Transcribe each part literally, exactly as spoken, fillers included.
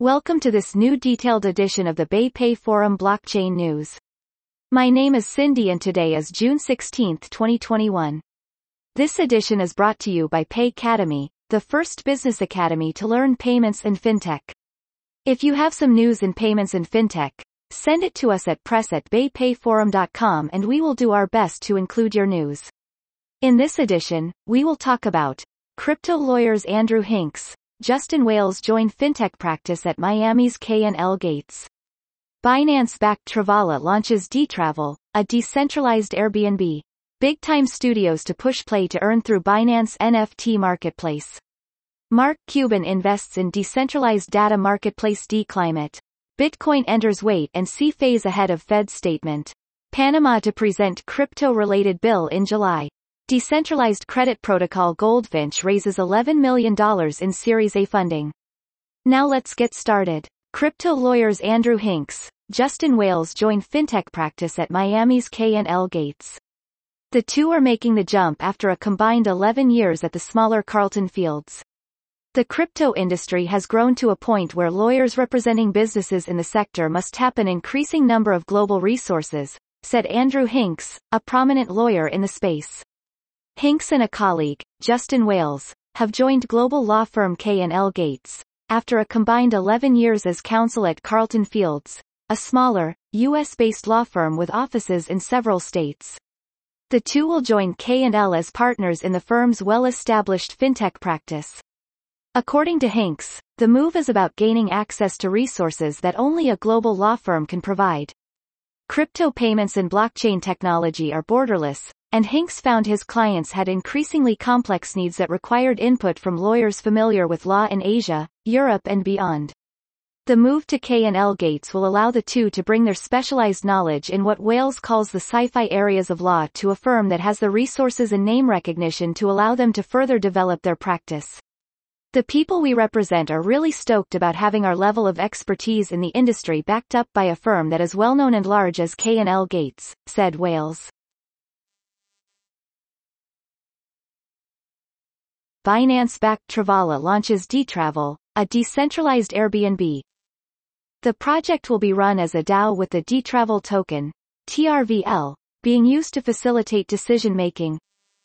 Welcome to this new detailed edition of the BayPay Forum Blockchain News. My name is Cindy and today is June sixteenth, twenty twenty-one. This edition is brought to you by Paycademy, the first business academy to learn payments and fintech. If you have some news in payments and fintech, send it to us at press at baypayforum dot com and we will do our best to include your news. In this edition, we will talk about crypto lawyers Andrew Hinks, Justin Wales join fintech practice at Miami's K and L Gates. Binance-backed Travala launches dTravel, a decentralized Airbnb. Big Time Studios to push play to earn through Binance N F T marketplace. Mark Cuban invests in decentralized data marketplace DClimate. Bitcoin enters wait and see phase ahead of Fed statement. Panama to present crypto-related bill in July. Decentralized credit protocol Goldfinch raises eleven million dollars in Series A funding. Now let's get started. Crypto lawyers Andrew Hinks, Justin Wales join fintech practice at Miami's K and L Gates. The two are making the jump after a combined eleven years at the smaller Carlton Fields. The crypto industry has grown to a point where lawyers representing businesses in the sector must tap an increasing number of global resources, said Andrew Hinks, a prominent lawyer in the space. Hinks and a colleague, Justin Wales, have joined global law firm K and L Gates, after a combined eleven years as counsel at Carlton Fields, a smaller, U S-based law firm with offices in several states. The two will join K and L as partners in the firm's well-established fintech practice. According to Hinks, the move is about gaining access to resources that only a global law firm can provide. Crypto payments and blockchain technology are borderless, and Hinks found his clients had increasingly complex needs that required input from lawyers familiar with law in Asia, Europe and beyond. The move to K and L Gates will allow the two to bring their specialized knowledge in what Wales calls the sci-fi areas of law to a firm that has the resources and name recognition to allow them to further develop their practice. The people we represent are really stoked about having our level of expertise in the industry backed up by a firm that is well known and large as K and L Gates, said Wales. Binance-backed Travala launches dTravel, a decentralized Airbnb. The project will be run as a DAO with the dTravel token, T R V L, being used to facilitate decision-making.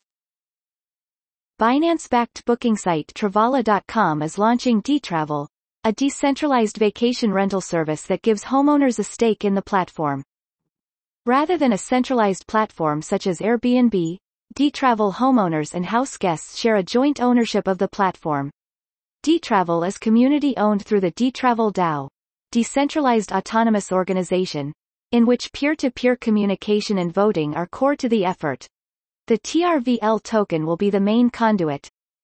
Binance-backed booking site Travala dot com is launching dTravel, a decentralized vacation rental service that gives homeowners a stake in the platform. Rather than a centralized platform such as Airbnb, dTravel homeowners and house guests share a joint ownership of the platform. dTravel is community-owned through the dTravel DAO, decentralized autonomous organization, in which peer-to-peer communication and voting are core to the effort. The T R V L token will be the main conduit.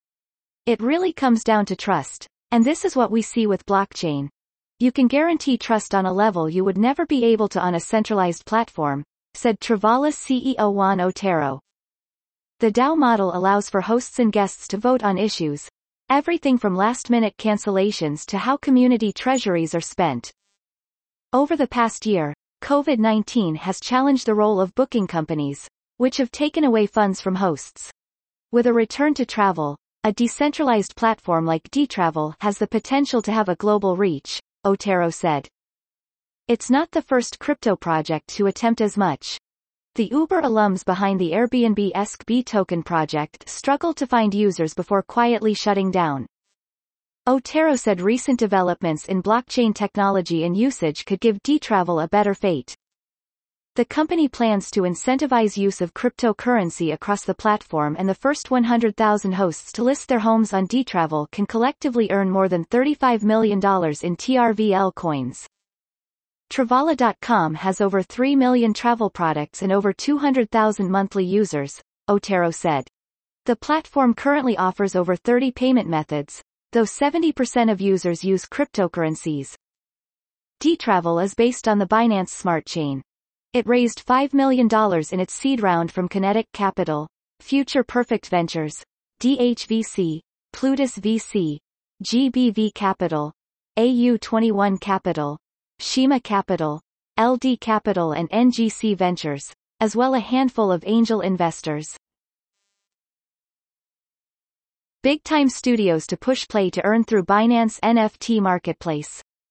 It really comes down to trust, and this is what we see with blockchain. You can guarantee trust on a level you would never be able to on a centralized platform, said Travala C E O Juan Otero. The DAO model allows for hosts and guests to vote on issues, everything from last-minute cancellations to how community treasuries are spent. Over the past year, COVID nineteen has challenged the role of booking companies, which have taken away funds from hosts. With a return to travel, a decentralized platform like dTravel has the potential to have a global reach, Otero said. It's not the first crypto project to attempt as much. The Uber alums behind the Airbnb-esque B token project struggled to find users before quietly shutting down. Otero said recent developments in blockchain technology and usage could give dTravel a better fate. The company plans to incentivize use of cryptocurrency across the platform, and the first one hundred thousand hosts to list their homes on dTravel can collectively earn more than thirty-five million dollars in T R V L coins. Travala dot com has over three million travel products and over two hundred thousand monthly users, Otero said. The platform currently offers over thirty payment methods, though seventy percent of users use cryptocurrencies. dTravel is based on the Binance Smart Chain. It raised five million dollars in its seed round from Kinetic Capital, Future Perfect Ventures, D H V C, Plutus V C, G B V Capital, A U twenty-one Capital, Shima Capital, L D Capital and N G C Ventures, as well a handful of angel investors. Big Time Studios to push play to earn through Binance N F T marketplace.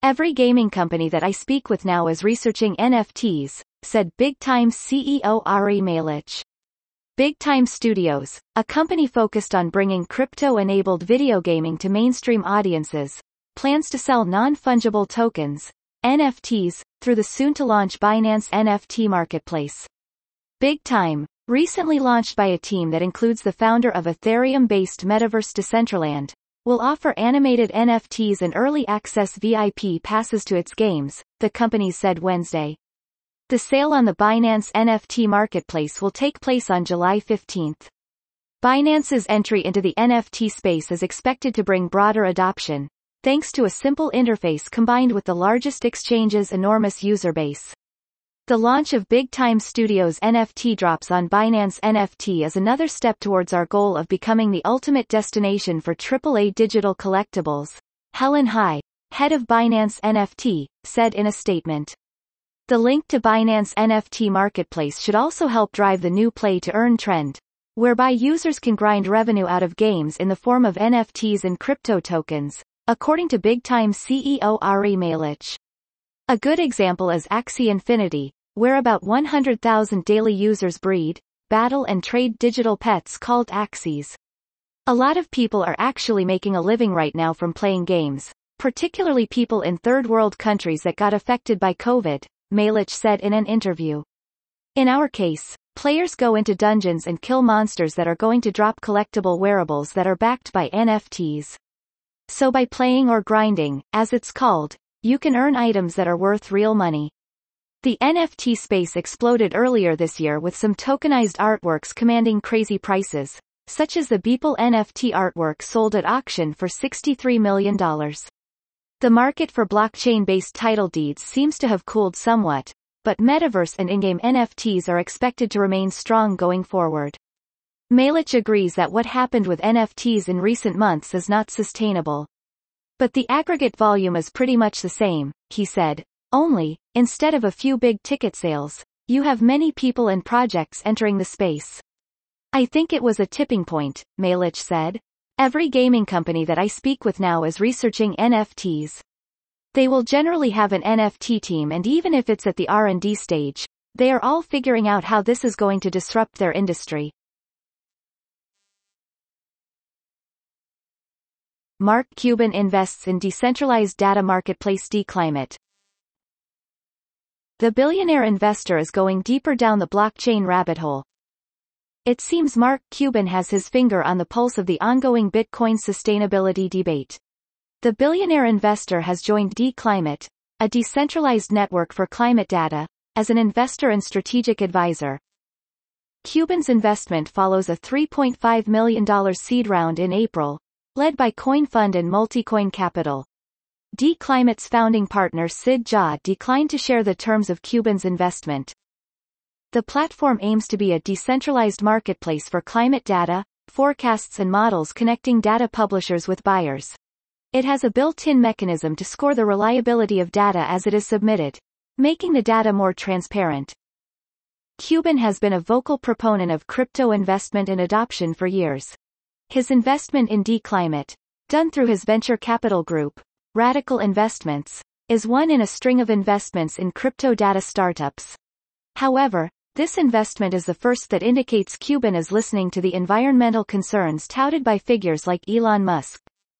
Every gaming company that I speak with now is researching N F Ts, said Big Time's C E O Ari Malich. Big Time Studios, a company focused on bringing crypto-enabled video gaming to mainstream audiences, plans to sell non-fungible tokens, N F Ts, through the soon-to-launch Binance N F T marketplace. Big Time, recently launched by a team that includes the founder of Ethereum-based metaverse Decentraland, will offer animated N F Ts and early access V I P passes to its games, the company said Wednesday. The sale on the Binance N F T marketplace will take place on July fifteenth. Binance's entry into the N F T space is expected to bring broader adoption, thanks to a simple interface combined with the largest exchange's enormous user base. The launch of Big Time Studios' N F T drops on Binance N F T is another step towards our goal of becoming the ultimate destination for triple A digital collectibles, Helen Hai, head of Binance N F T, said in a statement. The link to Binance N F T marketplace should also help drive the new play-to-earn trend, whereby users can grind revenue out of games in the form of N F Ts and crypto tokens, according to Big Time C E O Ari Malich. A good example is Axie Infinity, where about one hundred thousand daily users breed, battle and trade digital pets called Axies. A lot of people are actually making a living right now from playing games, particularly people in third world countries that got affected by COVID, Malich said in an interview. In our case, players go into dungeons and kill monsters that are going to drop collectible wearables that are backed by N F Ts. So by playing or grinding, as it's called, you can earn items that are worth real money. The N F T space exploded earlier this year with some tokenized artworks commanding crazy prices, such as the Beeple N F T artwork sold at auction for sixty-three million dollars. The market for blockchain-based title deeds seems to have cooled somewhat, but metaverse and in-game N F Ts are expected to remain strong going forward. Malich agrees that what happened with N F Ts in recent months is not sustainable. But the aggregate volume is pretty much the same, he said. Only, instead of a few big ticket sales, you have many people and projects entering the space. I think it was a tipping point, Malich said. Every gaming company that I speak with now is researching N F Ts. They will generally have an N F T team, and even if it's at the R and D stage, they are all figuring out how this is going to disrupt their industry. Mark Cuban invests in decentralized data marketplace DeClimate. The billionaire investor is going deeper down the blockchain rabbit hole. It seems Mark Cuban has his finger on the pulse of the ongoing Bitcoin sustainability debate. The billionaire investor has joined DeClimate, a decentralized network for climate data, as an investor and strategic advisor. Cuban's investment follows a three point five million dollars seed round in April, led by CoinFund and Multicoin Capital. DeClimate's founding partner Sid Jha declined to share the terms of Cuban's investment. The platform aims to be a decentralized marketplace for climate data, forecasts and models connecting data publishers with buyers. It has a built-in mechanism to score the reliability of data as it is submitted, making the data more transparent. Cuban has been a vocal proponent of crypto investment and adoption for years. His investment in DeClimate, done through his venture capital group, Radical Investments, is one in a string of investments in crypto data startups. However, this investment is the first that indicates Cuban is listening to the environmental concerns touted by figures like Elon Musk.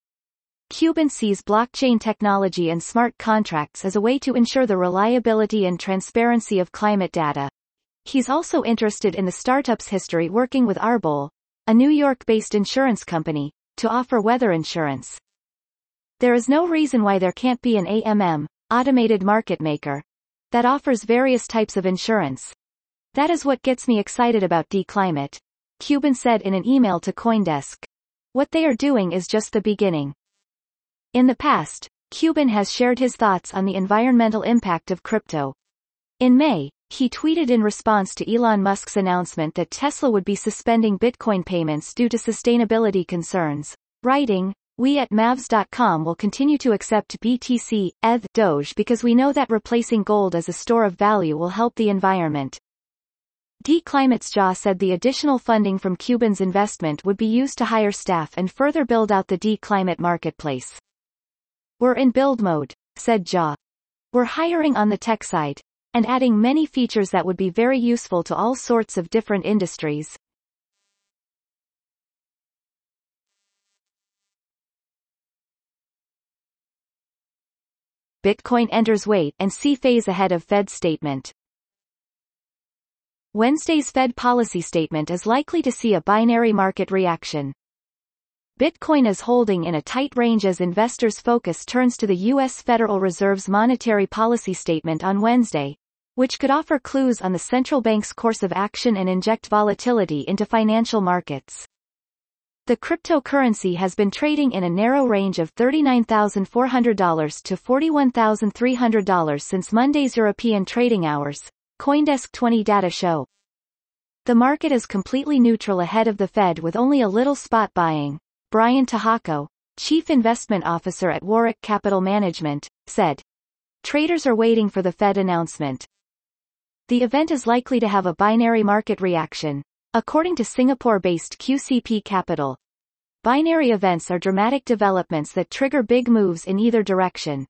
Cuban sees blockchain technology and smart contracts as a way to ensure the reliability and transparency of climate data. He's also interested in the startup's history working with Arbol, a New York-based insurance company, to offer weather insurance. There is no reason why there can't be an A M M, automated market maker, that offers various types of insurance. That is what gets me excited about DeClimate, Cuban said in an email to CoinDesk. What they are doing is just the beginning. In the past, Cuban has shared his thoughts on the environmental impact of crypto. In May, he tweeted in response to Elon Musk's announcement that Tesla would be suspending Bitcoin payments due to sustainability concerns, writing, "We at Mavs dot com will continue to accept B T C, E T H, Doge because we know that replacing gold as a store of value will help the environment." DeClimate's Jha said the additional funding from Cuban's investment would be used to hire staff and further build out the DeClimate marketplace. We're in build mode. said Jia. We're hiring on the tech side, and adding many features that would be very useful to all sorts of different industries. Bitcoin enters wait and see phase ahead of Fed statement. Wednesday's Fed policy statement is likely to see a binary market reaction. Bitcoin is holding in a tight range as investors' focus turns to the U S Federal Reserve's monetary policy statement on Wednesday, which could offer clues on the central bank's course of action and inject volatility into financial markets. The cryptocurrency has been trading in a narrow range of thirty-nine thousand four hundred dollars to forty-one thousand three hundred dollars since Monday's European trading hours, CoinDesk twenty data show. The market is completely neutral ahead of the Fed with only a little spot buying. Brian Tahako, Chief Investment Officer at Warwick Capital Management, said. Traders are waiting for the Fed announcement. The event is likely to have a binary market reaction, according to Singapore-based Q C P Capital. Binary events are dramatic developments that trigger big moves in either direction.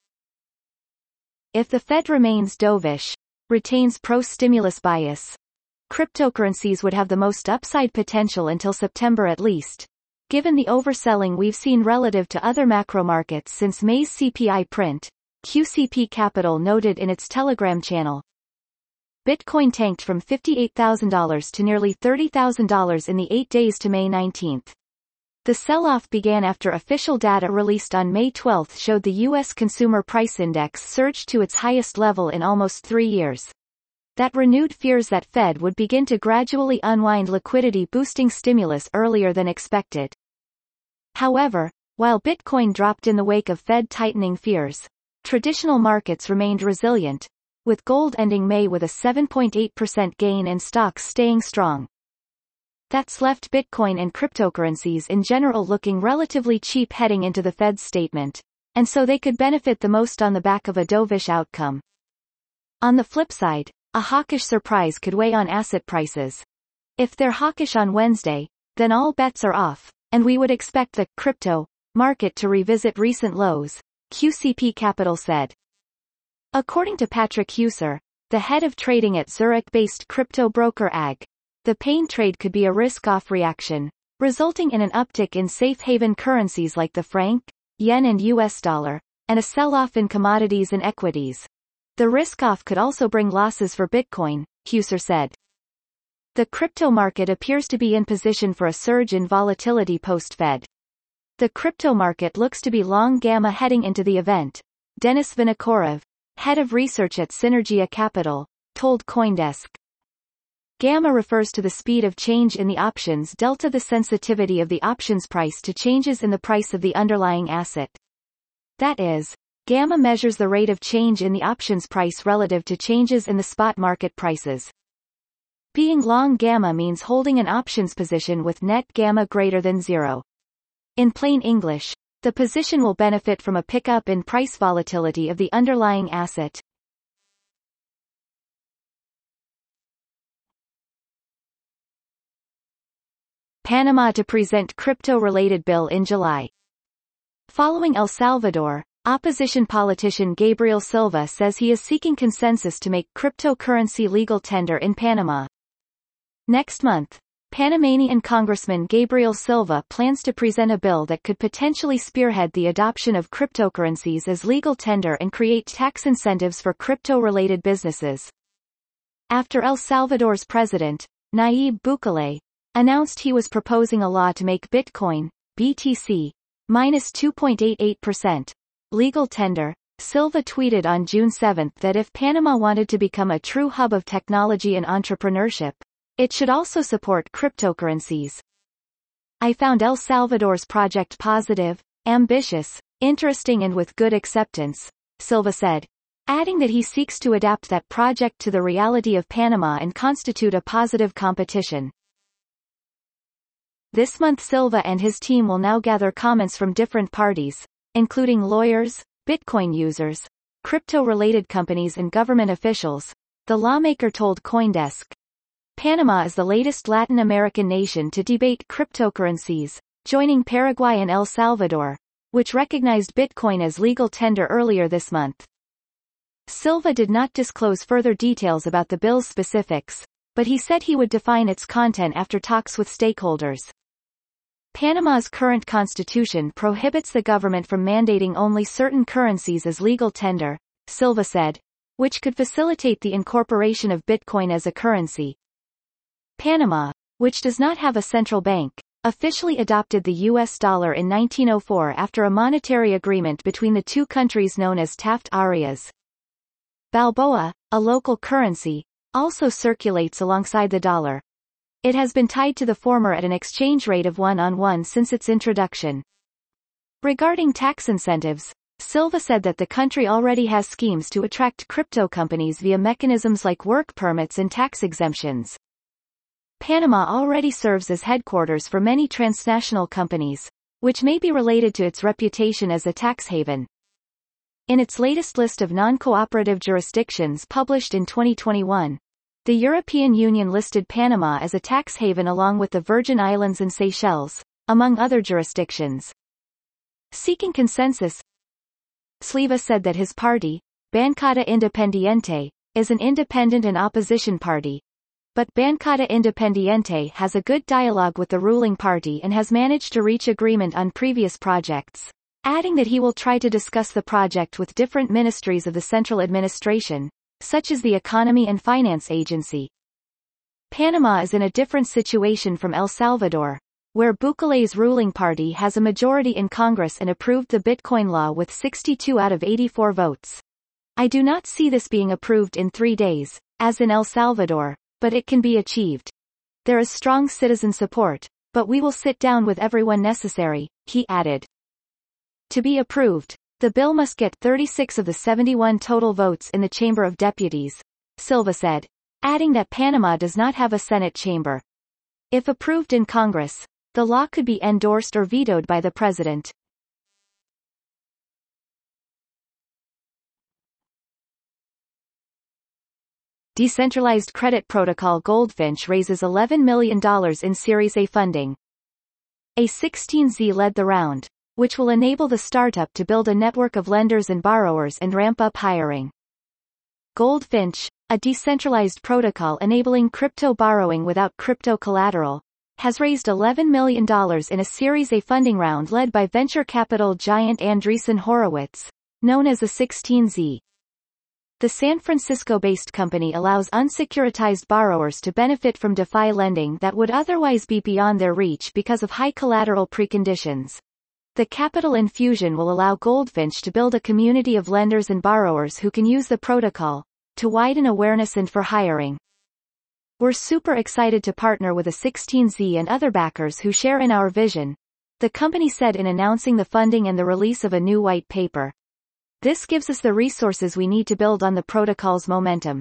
If the Fed remains dovish, retains pro-stimulus bias, cryptocurrencies would have the most upside potential until September at least, given the overselling we've seen relative to other macro markets since May's C P I print, Q C P Capital noted in its Telegram channel. Bitcoin tanked from fifty-eight thousand dollars to nearly thirty thousand dollars in the eight days to May nineteenth. The sell-off began after official data released on May twelfth showed the U S Consumer Price Index surged to its highest level in almost three years. That renewed fears that Fed would begin to gradually unwind liquidity-boosting stimulus earlier than expected. However, while Bitcoin dropped in the wake of Fed tightening fears, traditional markets remained resilient, with gold ending May with a seven point eight percent gain and stocks staying strong. That's left Bitcoin and cryptocurrencies in general looking relatively cheap heading into the Fed's statement, and so they could benefit the most on the back of a dovish outcome. On the flip side, a hawkish surprise could weigh on asset prices. If they're hawkish on Wednesday, then all bets are off, and we would expect the crypto market to revisit recent lows, Q C P Capital said. According to Patrick Husser, the head of trading at Zurich-based crypto broker A G, the pain trade could be a risk-off reaction, resulting in an uptick in safe haven currencies like the franc, yen and U S dollar, and a sell-off in commodities and equities. The risk-off could also bring losses for Bitcoin, Husser said. The crypto market appears to be in position for a surge in volatility post-Fed. The crypto market looks to be long gamma heading into the event, Denis Vinokourov, head of research at Synergia Capital, told CoinDesk. Gamma refers to the speed of change in the options delta, the sensitivity of the options price to changes in the price of the underlying asset. That is, gamma measures the rate of change in the options price relative to changes in the spot market prices. Being long gamma means holding an options position with net gamma greater than zero. In plain English, the position will benefit from a pickup in price volatility of the underlying asset. Panama to present crypto-related bill in July. Following El Salvador, opposition politician Gabriel Silva says he is seeking consensus to make cryptocurrency legal tender in Panama. Next month, Panamanian Congressman Gabriel Silva plans to present a bill that could potentially spearhead the adoption of cryptocurrencies as legal tender and create tax incentives for crypto-related businesses. After El Salvador's president, Nayib Bukele, announced he was proposing a law to make Bitcoin, B T C, minus two point eight eight percent, legal tender, Silva tweeted on June seventh that if Panama wanted to become a true hub of technology and entrepreneurship, it should also support cryptocurrencies. I found El Salvador's project positive, ambitious, interesting and with good acceptance, Silva said, adding that he seeks to adapt that project to the reality of Panama and constitute a positive competition. This month Silva and his team will now gather comments from different parties, including lawyers, Bitcoin users, crypto-related companies and government officials, the lawmaker told CoinDesk. Panama is the latest Latin American nation to debate cryptocurrencies, joining Paraguay and El Salvador, which recognized Bitcoin as legal tender earlier this month. Silva did not disclose further details about the bill's specifics, but he said he would define its content after talks with stakeholders. Panama's current constitution prohibits the government from mandating only certain currencies as legal tender, Silva said, which could facilitate the incorporation of Bitcoin as a currency. Panama, which does not have a central bank, officially adopted the U S dollar in nineteen oh four after a monetary agreement between the two countries known as Taft-Arias. Balboa, a local currency, also circulates alongside the dollar. It has been tied to the former at an exchange rate of one on one since its introduction. Regarding tax incentives, Silva said that the country already has schemes to attract crypto companies via mechanisms like work permits and tax exemptions. Panama already serves as headquarters for many transnational companies, which may be related to its reputation as a tax haven. In its latest list of non-cooperative jurisdictions published in twenty twenty-one, the European Union listed Panama as a tax haven along with the Virgin Islands and Seychelles, among other jurisdictions. Seeking consensus, Silva said that his party, Bancada Independiente, is an independent and opposition party, but Bancada Independiente has a good dialogue with the ruling party and has managed to reach agreement on previous projects, adding that he will try to discuss the project with different ministries of the central administration, such as the Economy and Finance Agency. Panama is in a different situation from El Salvador, where Bukele's ruling party has a majority in Congress and approved the Bitcoin law with sixty-two out of eighty-four votes. I do not see this being approved in three days, as in El Salvador, but it can be achieved. There is strong citizen support, but we will sit down with everyone necessary, he added. To be approved, the bill must get thirty-six of the seventy-one total votes in the Chamber of Deputies, Silva said, adding that Panama does not have a Senate chamber. If approved in Congress, the law could be endorsed or vetoed by the president. Decentralized credit protocol Goldfinch raises eleven million dollars in Series A funding. A sixteen Z led the round, which will enable the startup to build a network of lenders and borrowers and ramp up hiring. Goldfinch, a decentralized protocol enabling crypto borrowing without crypto collateral, has raised eleven million dollars in a Series A funding round led by venture capital giant Andreessen Horowitz, known as a sixteen Z. The San Francisco-based company allows unsecuritized borrowers to benefit from DeFi lending that would otherwise be beyond their reach because of high collateral preconditions. The capital infusion will allow Goldfinch to build a community of lenders and borrowers who can use the protocol, to widen awareness and for hiring. We're super excited to partner with a sixteen Z and other backers who share in our vision, the company said in announcing the funding and the release of a new white paper. This gives us the resources we need to build on the protocol's momentum.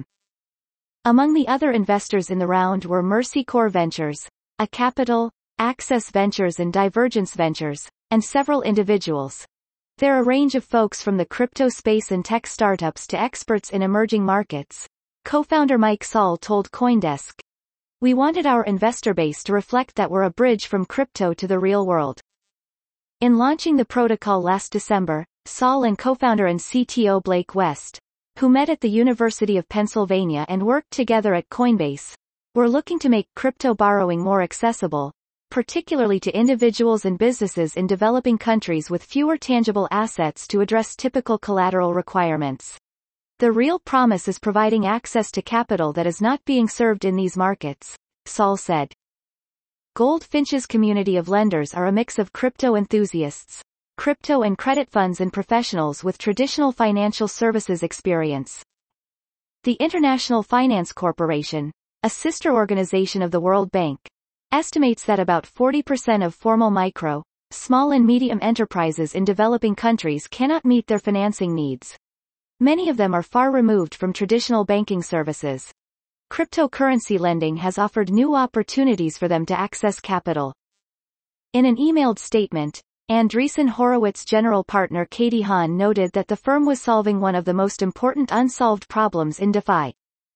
Among the other investors in the round were Mercy Core Ventures, A Capital, Access Ventures and Divergence Ventures, and several individuals. They're a range of folks from the crypto space and tech startups to experts in emerging markets, co-founder Mike Saul told CoinDesk. We wanted our investor base to reflect that we're a bridge from crypto to the real world. In launching the protocol last December, Saul and co-founder and C T O Blake West, who met at the University of Pennsylvania and worked together at Coinbase, were looking to make crypto borrowing more accessible, particularly to individuals and businesses in developing countries with fewer tangible assets to address typical collateral requirements. The real promise is providing access to capital that is not being served in these markets, Saul said. Goldfinch's community of lenders are a mix of crypto enthusiasts, crypto and credit funds and professionals with traditional financial services experience. The International Finance Corporation, a sister organization of the World Bank, estimates that about forty percent of formal micro, small and medium enterprises in developing countries cannot meet their financing needs. Many of them are far removed from traditional banking services. Cryptocurrency lending has offered new opportunities for them to access capital. In an emailed statement, Andreessen Horowitz general partner Katie Hahn noted that the firm was solving one of the most important unsolved problems in DeFi: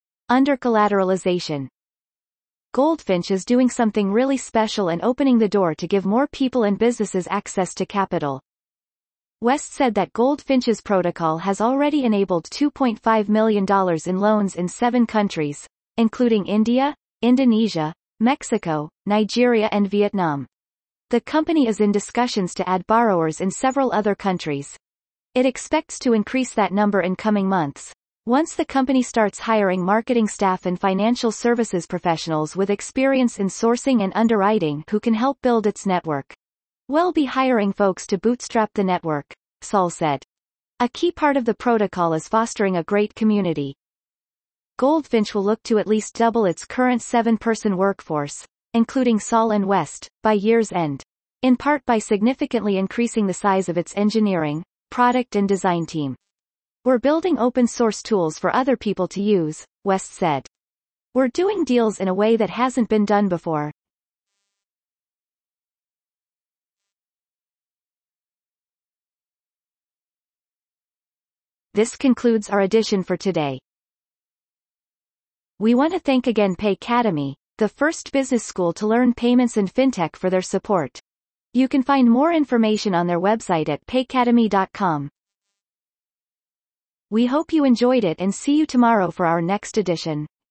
under-collateralization. Goldfinch is doing something really special and opening the door to give more people and businesses access to capital. West said that Goldfinch's protocol has already enabled two point five million dollars in loans in seven countries, including India, Indonesia, Mexico, Nigeria and Vietnam. The company is in discussions to add borrowers in several other countries. It expects to increase that number in coming months, once the company starts hiring marketing staff and financial services professionals with experience in sourcing and underwriting who can help build its network. We'll be hiring folks to bootstrap the network, Saul said. A key part of the protocol is fostering a great community. Goldfinch will look to at least double its current seven-person workforce, including Saul and West, by year's end, in part by significantly increasing the size of its engineering, product and design team. We're building open-source tools for other people to use, West said. We're doing deals in a way that hasn't been done before. This concludes our edition for today. We want to thank again Paycademy, the first business school to learn payments and fintech, for their support. You can find more information on their website at paycademy dot com. We hope you enjoyed it and see you tomorrow for our next edition.